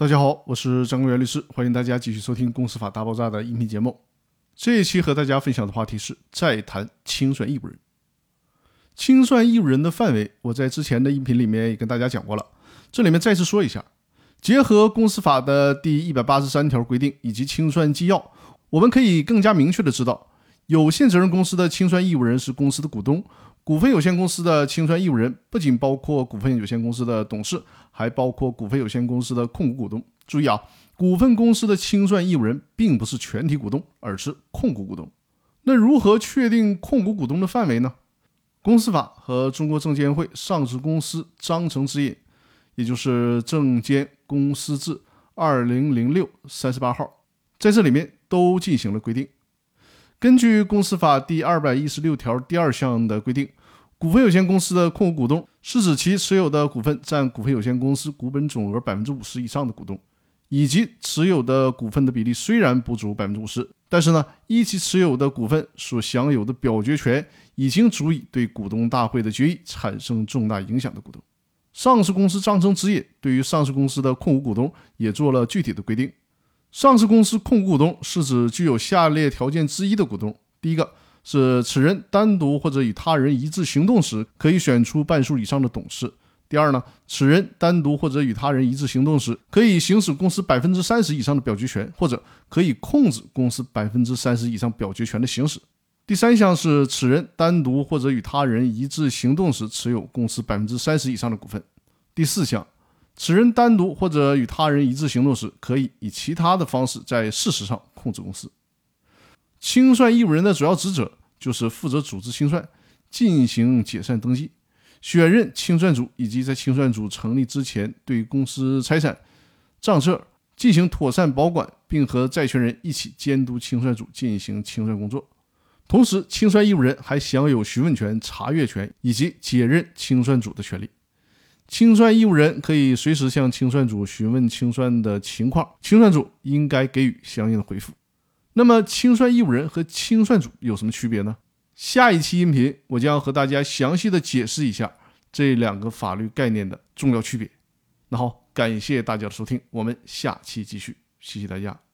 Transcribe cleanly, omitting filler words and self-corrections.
大家好，我是张根源律师，欢迎大家继续收听《公司法大爆炸》的音频节目。这一期和大家分享的话题是再谈清算义务人。清算义务人的范围，我在之前的音频里面也跟大家讲过了，这里面再次说一下。结合公司法的第183条规定以及清算纪要，我们可以更加明确的知道，有限责任公司的清算义务人是公司的股东，股份有限公司的清算义务人不仅包括股份有限公司的董事，还包括股份有限公司的控股股东。注意啊，股份公司的清算义务人并不是全体股东，而是控股股东。那如何确定控股股东的范围呢？公司法和中国证监会上市公司章程指引，也就是证监公司制2006 38号，在这里面都进行了规定。根据公司法第216条第2项的规定，股份有限公司的控股股东是指其持有的股份占股份有限公司股本总额 50% 以上的股东，以及持有的股份的比例虽然不足 50%， 但是呢，依其持有的股份所享有的表决权已经足以对股东大会的决议产生重大影响的股东。上市公司章程指引对于上市公司的控股股东也做了具体的规定。上市公司控股股东是指具有下列条件之一的股东：第一个是此人单独或者与他人一致行动时可以选出半数以上的董事；第二呢，此人单独或者与他人一致行动时可以行使公司 30% 以上的表决权，或者可以控制公司 30% 以上表决权的行使；第三项是此人单独或者与他人一致行动时持有公司 30% 以上的股份；第四项，此人单独或者与他人一致行动时，可以以其他的方式在事实上控制公司。清算义务人的主要职责就是负责组织清算，进行解散登记，选任清算组，以及在清算组成立之前对公司财产账册进行妥善保管，并和债权人一起监督清算组进行清算工作。同时，清算义务人还享有询问权、查阅权以及解任清算组的权利。清算义务人可以随时向清算组询问清算的情况，清算组应该给予相应的回复。那么清算义务人和清算组有什么区别呢？下一期音频我将和大家详细的解释一下这两个法律概念的重要区别。那好，感谢大家的收听，我们下期继续，谢谢大家。